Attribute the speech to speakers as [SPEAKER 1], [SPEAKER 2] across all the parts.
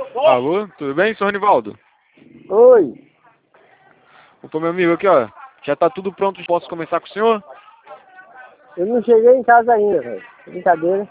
[SPEAKER 1] Alô, tudo bem, senhor Ronivaldo?
[SPEAKER 2] Oi,
[SPEAKER 1] Opa, meu amigo, aqui ó, já tá tudo pronto, posso começar com o senhor?
[SPEAKER 2] eu não cheguei em casa ainda, velho. Brincadeira.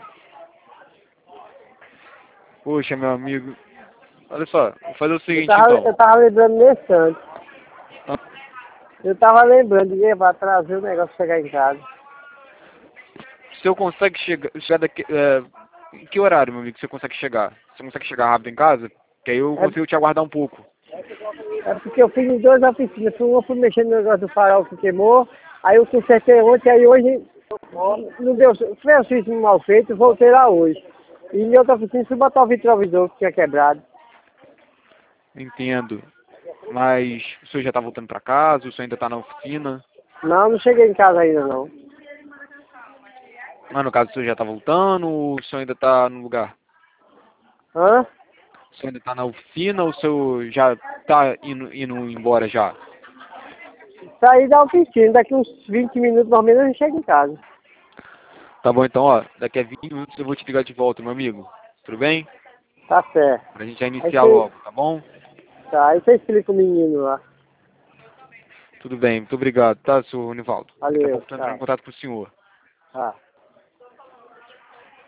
[SPEAKER 1] Poxa, meu amigo, olha só, vou fazer o
[SPEAKER 2] Eu
[SPEAKER 1] seguinte
[SPEAKER 2] tava,
[SPEAKER 1] então.
[SPEAKER 2] eu tava lembrando nesse antes.
[SPEAKER 1] Ah,
[SPEAKER 2] Eu tava lembrando de pra trazer o negócio chegar em casa.
[SPEAKER 1] O senhor consegue chegar daqui, em que horário, meu amigo, você consegue chegar? Você consegue chegar rápido em casa? Que aí eu
[SPEAKER 2] É,
[SPEAKER 1] consigo te aguardar um pouco.
[SPEAKER 2] é porque eu fiz em duas oficinas. Uma fui mexendo no negócio do farol que queimou. Aí eu consertei ontem, aí hoje não deu. Foi um serviço mal feito, voltei lá hoje. E em outra oficina fui botar o retrovisor que tinha quebrado.
[SPEAKER 1] Entendo. Mas o senhor já tá voltando pra casa, o senhor ainda tá na oficina?
[SPEAKER 2] Não, não cheguei em casa ainda não.
[SPEAKER 1] Mas no caso o senhor já tá voltando ou o senhor ainda tá no lugar?
[SPEAKER 2] Hã?
[SPEAKER 1] O senhor ainda tá na oficina ou o senhor já tá indo embora já?
[SPEAKER 2] Saí da oficina, daqui uns 20 minutos mais ou menos eu chego em casa.
[SPEAKER 1] Tá bom, então, ó, daqui a 20 minutos eu vou te ligar de volta, meu amigo. Tudo bem?
[SPEAKER 2] Tá certo.
[SPEAKER 1] Pra gente já
[SPEAKER 2] Aí
[SPEAKER 1] iniciar
[SPEAKER 2] você,
[SPEAKER 1] logo, tá bom?
[SPEAKER 2] tá, aí você explica o menino lá.
[SPEAKER 1] Tudo bem, muito obrigado, tá, senhor Univaldo? Daqui a
[SPEAKER 2] Valeu,
[SPEAKER 1] pouco eu tô entrando em
[SPEAKER 2] tchau.
[SPEAKER 1] contato com o senhor.
[SPEAKER 2] Ah.